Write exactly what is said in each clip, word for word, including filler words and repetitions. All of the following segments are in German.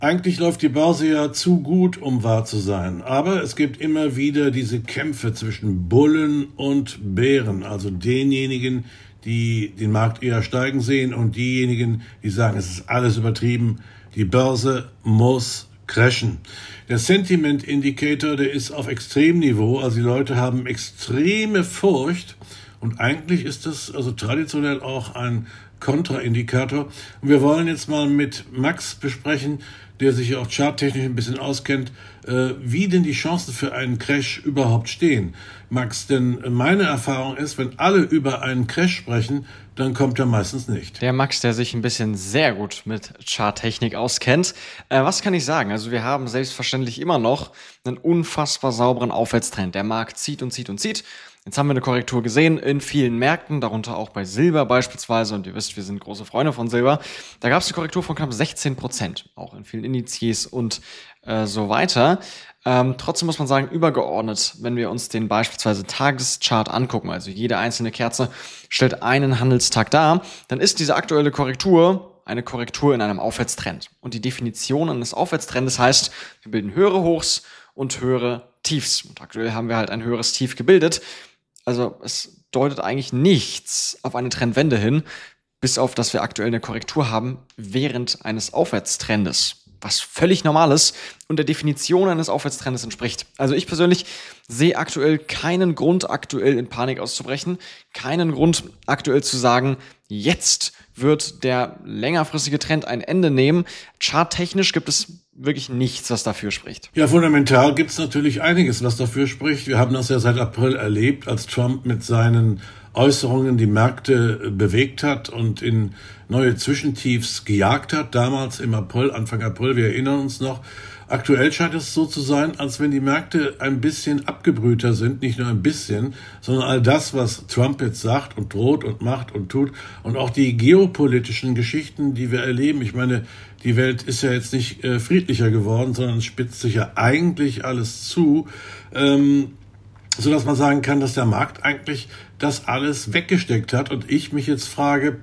Eigentlich läuft die Börse ja zu gut, um wahr zu sein. Aber es gibt immer wieder diese Kämpfe zwischen Bullen und Bären, also denjenigen, die den Markt eher steigen sehen und diejenigen, die sagen, es ist alles übertrieben, die Börse muss crashen. Der Sentiment Indicator, der ist auf Extremniveau, also die Leute haben extreme Furcht und eigentlich ist das also traditionell auch ein Kontraindikator. Und wir wollen jetzt mal mit Max besprechen, der sich ja auch charttechnisch ein bisschen auskennt, äh, wie denn die Chancen für einen Crash überhaupt stehen. Max, denn meine Erfahrung ist, wenn alle über einen Crash sprechen, dann kommt er meistens nicht. Der Max, der sich ein bisschen sehr gut mit Charttechnik auskennt. Äh, was kann ich sagen? Also wir haben selbstverständlich immer noch einen unfassbar sauberen Aufwärtstrend. Der Markt zieht und zieht und zieht. Jetzt haben wir eine Korrektur gesehen in vielen Märkten, darunter auch bei Silber beispielsweise. Und ihr wisst, wir sind große Freunde von Silber. Da gab es eine Korrektur von knapp sechzehn Prozent, auch in vielen Indizes und äh, so weiter. Ähm, trotzdem muss man sagen, übergeordnet, wenn wir uns den beispielsweise Tageschart angucken, also jede einzelne Kerze stellt einen Handelstag dar, dann ist diese aktuelle Korrektur eine Korrektur in einem Aufwärtstrend. Und die Definition eines Aufwärtstrendes heißt, wir bilden höhere Hochs und höhere Tiefs. Und aktuell haben wir halt ein höheres Tief gebildet. Also es deutet eigentlich nichts auf eine Trendwende hin, bis auf, dass wir aktuell eine Korrektur haben während eines Aufwärtstrendes, was völlig normal ist und der Definition eines Aufwärtstrendes entspricht. Also ich persönlich sehe aktuell keinen Grund, aktuell in Panik auszubrechen, keinen Grund, aktuell zu sagen, jetzt wird der längerfristige Trend ein Ende nehmen. Charttechnisch gibt es wirklich nichts, was dafür spricht. Ja, fundamental gibt es natürlich einiges, was dafür spricht. Wir haben das ja seit April erlebt, als Trump mit seinen Äußerungen die Märkte bewegt hat und in neue Zwischentiefs gejagt hat, damals im April, Anfang April, wir erinnern uns noch. Aktuell scheint es so zu sein, als wenn die Märkte ein bisschen abgebrühter sind, nicht nur ein bisschen, sondern all das, was Trump jetzt sagt und droht und macht und tut und auch die geopolitischen Geschichten, die wir erleben. Ich meine, die Welt ist ja jetzt nicht äh, friedlicher geworden, sondern es spitzt sich ja eigentlich alles zu, ähm, so dass man sagen kann, dass der Markt eigentlich das alles weggesteckt hat und ich mich jetzt frage,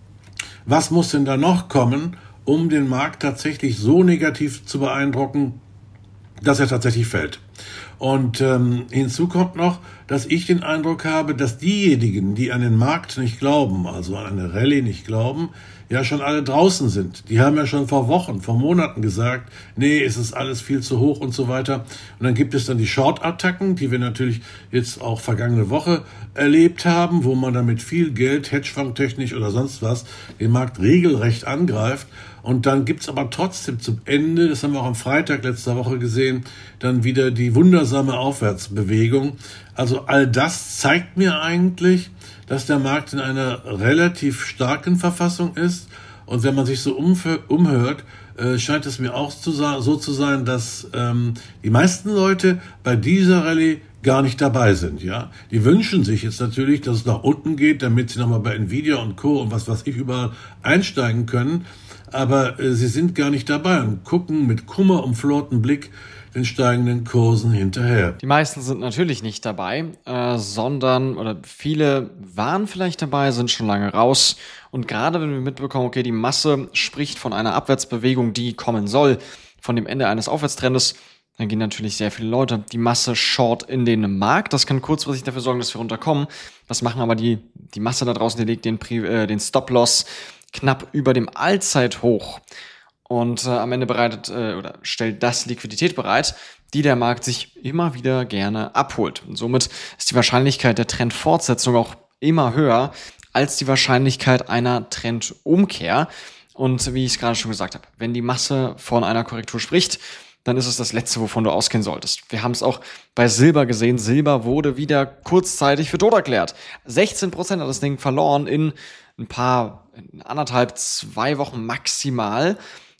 was muss denn da noch kommen, um den Markt tatsächlich so negativ zu beeindrucken, dass er tatsächlich fällt. Und ähm, hinzu kommt noch, dass ich den Eindruck habe, dass diejenigen, die an den Markt nicht glauben, also an eine Rallye nicht glauben, ja schon alle draußen sind. Die haben ja schon vor Wochen, vor Monaten gesagt, nee, es ist alles viel zu hoch und so weiter. Und dann gibt es dann die Short-Attacken, die wir natürlich jetzt auch vergangene Woche erlebt haben, wo man dann mit viel Geld, Hedgefonds-technisch oder sonst was, den Markt regelrecht angreift. Und dann gibt's aber trotzdem zum Ende, das haben wir auch am Freitag letzter Woche gesehen, dann wieder die wundersame Aufwärtsbewegung. Also all das zeigt mir eigentlich, dass der Markt in einer relativ starken Verfassung ist. Und wenn man sich so umhört, äh, scheint es mir auch zu, so zu sein, dass ähm, die meisten Leute bei dieser Rallye gar nicht dabei sind. Ja, die wünschen sich jetzt natürlich, dass es nach unten geht, damit sie nochmal bei Nvidia und Co. und was weiß ich überall einsteigen können. Aber äh, sie sind gar nicht dabei und gucken mit kummerumflorten Blick den steigenden Kursen hinterher. Die meisten sind natürlich nicht dabei, äh, sondern, oder viele waren vielleicht dabei, sind schon lange raus. Und gerade wenn wir mitbekommen, okay, die Masse spricht von einer Abwärtsbewegung, die kommen soll, von dem Ende eines Aufwärtstrendes, dann gehen natürlich sehr viele Leute die Masse short in den Markt. Das kann kurzfristig dafür sorgen, dass wir runterkommen. Das machen aber die, die Masse da draußen, die legt den, äh, den Stop-Loss knapp über dem Allzeithoch. Und äh, am Ende bereitet äh, oder stellt das Liquidität bereit, die der Markt sich immer wieder gerne abholt. Und somit ist die Wahrscheinlichkeit der Trendfortsetzung auch immer höher als die Wahrscheinlichkeit einer Trendumkehr. Und wie ich es gerade schon gesagt habe, wenn die Masse von einer Korrektur spricht, dann ist es das Letzte, wovon du ausgehen solltest. Wir haben es auch bei Silber gesehen. Silber wurde wieder kurzzeitig für tot erklärt. sechzehn Prozent hat das Ding verloren in ein paar, in anderthalb, zwei Wochen maximal,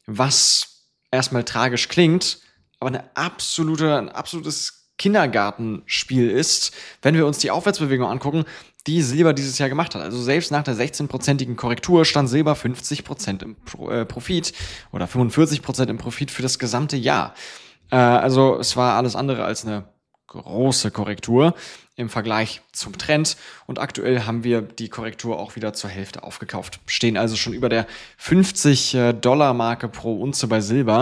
was erstmal tragisch klingt, aber eine absolute, ein absolutes Kindergartenspiel ist, wenn wir uns die Aufwärtsbewegung angucken, die Silber dieses Jahr gemacht hat. Also selbst nach der sechzehn-prozentigen Korrektur stand Silber fünfzig Prozent im Pro, äh, Profit oder fünfundvierzig Prozent im Profit für das gesamte Jahr. Äh, also es war alles andere als eine große Korrektur im Vergleich zum Trend. Und aktuell haben wir die Korrektur auch wieder zur Hälfte aufgekauft. Stehen also schon über der fünfzig Dollar Marke pro Unze bei Silber.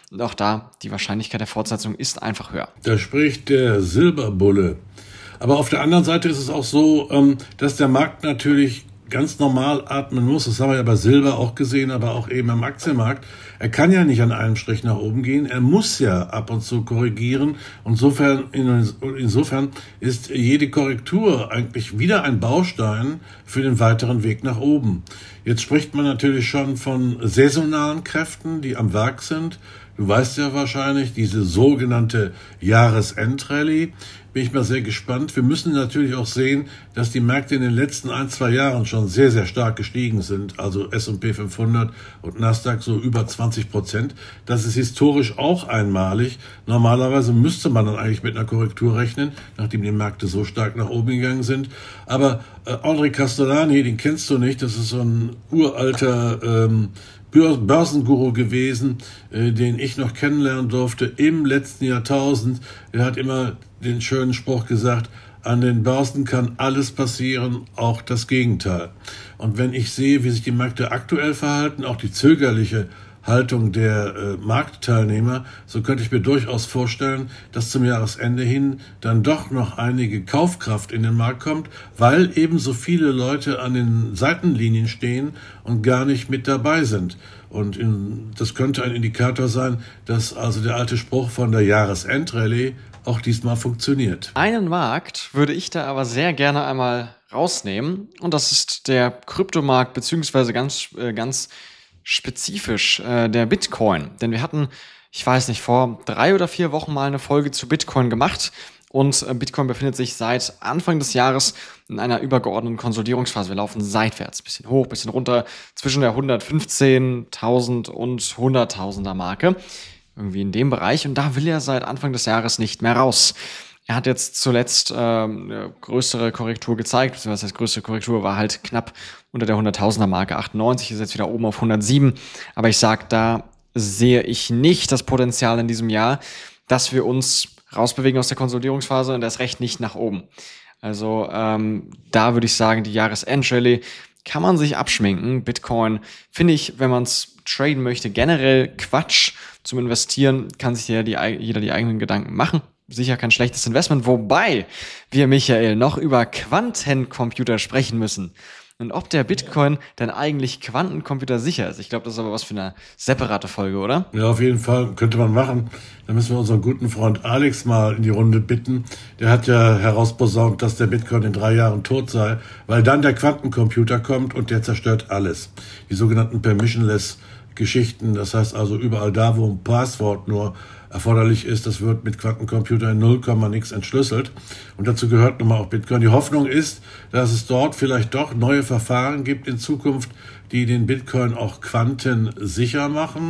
Und auch da, die Wahrscheinlichkeit der Fortsetzung ist einfach höher. Da spricht der Silberbulle. Aber auf der anderen Seite ist es auch so, dass der Markt natürlich ganz normal atmen muss. Das haben wir ja bei Silber auch gesehen, aber auch eben am Aktienmarkt. Er kann ja nicht an einem Strich nach oben gehen. Er muss ja ab und zu korrigieren. Insofern, insofern ist jede Korrektur eigentlich wieder ein Baustein für den weiteren Weg nach oben. Jetzt spricht man natürlich schon von saisonalen Kräften, die am Werk sind. Du weißt ja wahrscheinlich, diese sogenannte Jahresendrallye. Bin ich mal sehr gespannt. Wir müssen natürlich auch sehen, dass die Märkte in den letzten ein, zwei Jahren schon sehr, sehr stark gestiegen sind. Also S und P fünfhundert und Nasdaq so über zwanzig Prozent. Das ist historisch auch einmalig. Normalerweise müsste man dann eigentlich mit einer Korrektur rechnen, nachdem die Märkte so stark nach oben gegangen sind. Aber äh, André Costolani, den kennst du nicht. Das ist so ein uralter ähm, Börsenguru gewesen, äh, den ich noch kennenlernen durfte im letzten Jahrtausend. Er hat immer den schönen Spruch gesagt, an den Börsen kann alles passieren, auch das Gegenteil. Und wenn ich sehe, wie sich die Märkte aktuell verhalten, auch die zögerliche Haltung der äh, Marktteilnehmer, so könnte ich mir durchaus vorstellen, dass zum Jahresende hin dann doch noch einige Kaufkraft in den Markt kommt, weil eben so viele Leute an den Seitenlinien stehen und gar nicht mit dabei sind. Und in, das könnte ein Indikator sein, dass also der alte Spruch von der Jahresendrallye auch diesmal funktioniert. Einen Markt würde ich da aber sehr gerne einmal rausnehmen, und das ist der Kryptomarkt, beziehungsweise ganz, äh, ganz spezifisch äh, der Bitcoin. Denn wir hatten, ich weiß nicht, vor drei oder vier Wochen mal eine Folge zu Bitcoin gemacht, und äh, Bitcoin befindet sich seit Anfang des Jahres in einer übergeordneten Konsolidierungsphase. Wir laufen seitwärts, bisschen hoch, bisschen runter, zwischen der hundertfünfzehntausend und hunderttausender Marke. Irgendwie in dem Bereich, und da will er seit Anfang des Jahres nicht mehr raus. Er hat jetzt zuletzt ähm, eine größere Korrektur gezeigt, beziehungsweise die größte Korrektur war halt knapp unter der hunderttausender Marke, achtundneunzig, ist jetzt wieder oben auf hundertsieben, aber ich sag, da sehe ich nicht das Potenzial in diesem Jahr, dass wir uns rausbewegen aus der Konsolidierungsphase, und erst recht nicht nach oben. Also ähm, da würde ich sagen, die Jahresendrallye kann man sich abschminken. Bitcoin finde ich, wenn man es traden möchte, generell Quatsch. Zum Investieren kann sich ja die, jeder die eigenen Gedanken machen. Sicher kein schlechtes Investment, wobei wir, Michael, noch über Quantencomputer sprechen müssen. Und ob der Bitcoin denn eigentlich Quantencomputer sicher ist. Ich glaube, das ist aber was für eine separate Folge, oder? Ja, auf jeden Fall könnte man machen. Da müssen wir unseren guten Freund Alex mal in die Runde bitten. Der hat ja herausposaunt, dass der Bitcoin in drei Jahren tot sei, weil dann der Quantencomputer kommt und der zerstört alles. Die sogenannten Permissionless Geschichten, das heißt also überall da, wo ein Passwort nur erforderlich ist, das wird mit Quantencomputer in null Komma nix entschlüsselt. Und dazu gehört nun mal auch Bitcoin. Die Hoffnung ist, dass es dort vielleicht doch neue Verfahren gibt in Zukunft, die den Bitcoin auch quantensicher machen.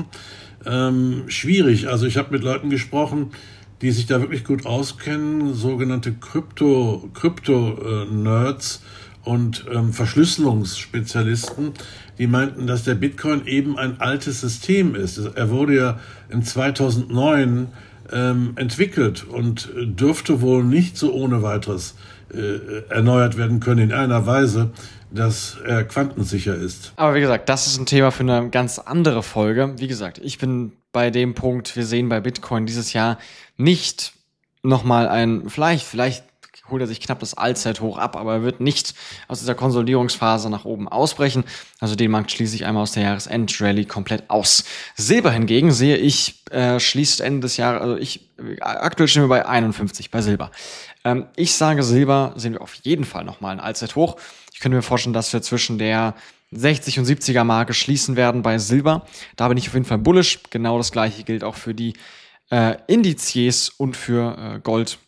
Ähm, schwierig. Also ich habe mit Leuten gesprochen, die sich da wirklich gut auskennen, sogenannte Krypto, Krypto-Nerds und ähm, Verschlüsselungsspezialisten, die meinten, dass der Bitcoin eben ein altes System ist. Er wurde ja in zweitausendneun ähm, entwickelt und dürfte wohl nicht so ohne weiteres äh, erneuert werden können in einer Weise, dass er quantensicher ist. Aber wie gesagt, das ist ein Thema für eine ganz andere Folge. Wie gesagt, ich bin bei dem Punkt, wir sehen bei Bitcoin dieses Jahr nicht nochmal ein, vielleicht, vielleicht holt er sich knapp das Allzeithoch ab, aber er wird nicht aus dieser Konsolidierungsphase nach oben ausbrechen. Also den Markt schließe ich einmal aus der Jahresendrallye komplett aus. Silber hingegen sehe ich, äh, schließt Ende des Jahres, also ich, aktuell stehen wir bei einundfünfzig bei Silber. Ähm, ich sage, Silber sehen wir auf jeden Fall nochmal ein Allzeithoch. Ich könnte mir vorstellen, dass wir zwischen der sechzig und siebziger Marke schließen werden bei Silber. Da bin ich auf jeden Fall bullish. Genau das gleiche gilt auch für die äh, Indizes und für äh, Gold.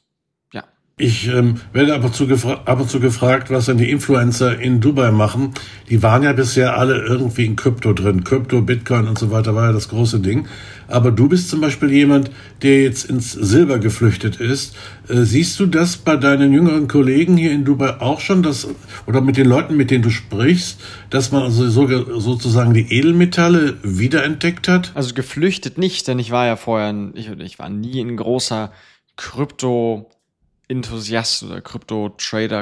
Ich ähm, werde ab und, zu gefra- ab und zu gefragt, was denn die Influencer in Dubai machen. Die waren ja bisher alle irgendwie in Krypto drin. Krypto, Bitcoin und so weiter war ja das große Ding. Aber du bist zum Beispiel jemand, der jetzt ins Silber geflüchtet ist. Äh, siehst du das bei deinen jüngeren Kollegen hier in Dubai auch schon, dass, oder mit den Leuten, mit denen du sprichst, dass man also so, sozusagen die Edelmetalle wiederentdeckt hat? Also geflüchtet nicht, denn ich war ja vorher, ich, ich war nie ein großer Krypto- Enthusiast oder Krypto-Trader,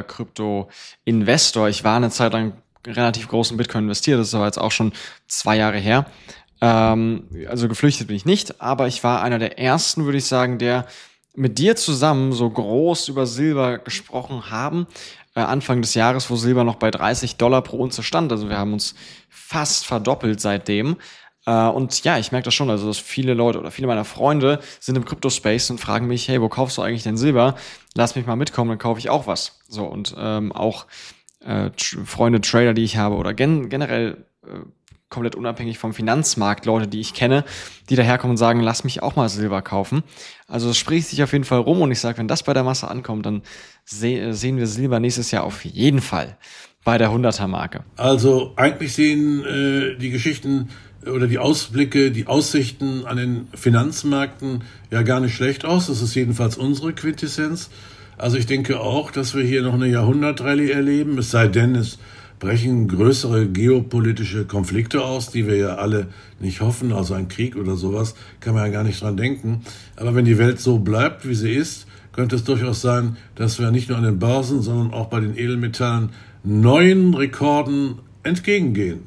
Krypto-Investor. Ich war eine Zeit lang relativ groß in Bitcoin investiert, das ist aber jetzt auch schon zwei Jahre her. Ähm, also geflüchtet bin ich nicht, aber ich war einer der ersten, würde ich sagen, der mit dir zusammen so groß über Silber gesprochen haben. Äh, Anfang des Jahres, wo Silber noch bei dreißig Dollar pro Unze stand. Also wir haben uns fast verdoppelt seitdem. Äh, und ja, ich merke das schon, also dass viele Leute oder viele meiner Freunde sind im Crypto-Space und fragen mich, hey, wo kaufst du eigentlich denn Silber? Lass mich mal mitkommen, dann kaufe ich auch was. So, und ähm, auch äh, Tr- Freunde, Trader, die ich habe oder gen generell äh, komplett unabhängig vom Finanzmarkt, Leute, die ich kenne, die daherkommen und sagen, lass mich auch mal Silber kaufen. Also es spricht sich auf jeden Fall rum und ich sage, wenn das bei der Masse ankommt, dann se sehen wir Silber nächstes Jahr auf jeden Fall bei der hunderter-Marke. Also eigentlich sehen äh, die Geschichten oder die Ausblicke, die Aussichten an den Finanzmärkten ja gar nicht schlecht aus. Das ist jedenfalls unsere Quintessenz. Also ich denke auch, dass wir hier noch eine Jahrhundertrallye erleben, es sei denn, es brechen größere geopolitische Konflikte aus, die wir ja alle nicht hoffen, also ein Krieg oder sowas, kann man ja gar nicht dran denken. Aber wenn die Welt so bleibt, wie sie ist, könnte es durchaus sein, dass wir nicht nur an den Börsen, sondern auch bei den Edelmetallen neuen Rekorden entgegengehen.